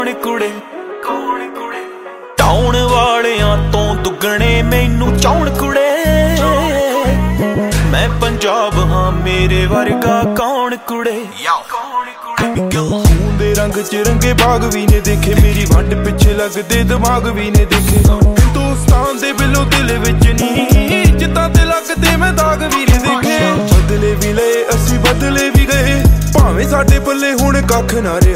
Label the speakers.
Speaker 1: ਕੁੜੇ ਟਾਉਣ ਵਾਲਿਆਂ ਤੋਂ ਦੁੱਗਣੇ ਮੈਨੂੰ ਚਾਉਣ ਕੁੜੇ ਮੈਂ ਪੰਜਾਬ ਹਾਂ ਮੇਰੇ ਵਰਗਾ ਕੌਣ ਕੁੜੇ
Speaker 2: ਖੂਨ ਦੇ ਰੰਗ ਚ ਰੰਗੇ ਬਾਗ ਵੀ ਨੇ ਦੇਖੇ ਮੇਰੀ ਵੰਡ ਪਿੱਛੇ ਲੱਗਦੇ ਦਿਮਾਗ ਵੀ ਨੇ ਦੇਖੇ ਹਿੰਦੁਸਤਾਨ ਦੇ ਬਿੱਲੋ ਦਿਲ ਵਿੱਚ ਨਹੀਂ ਜਿੱਦਾਂ ਤੇ ਲੱਗਦੇ ਮੈਂ ਦਾਗ ਵੀ ਨੇ ਦੇਖੇ ਬਦਲੇ ਵੀ ਲਏ ਅਸੀਂ ਬਦਲੇ ਵੀ ਗਏ ਭਾਵੇਂ ਸਾਡੇ ਪੱਲੇ ਹੁਣ ਕੱਖ ਨਾ ਰਹੇ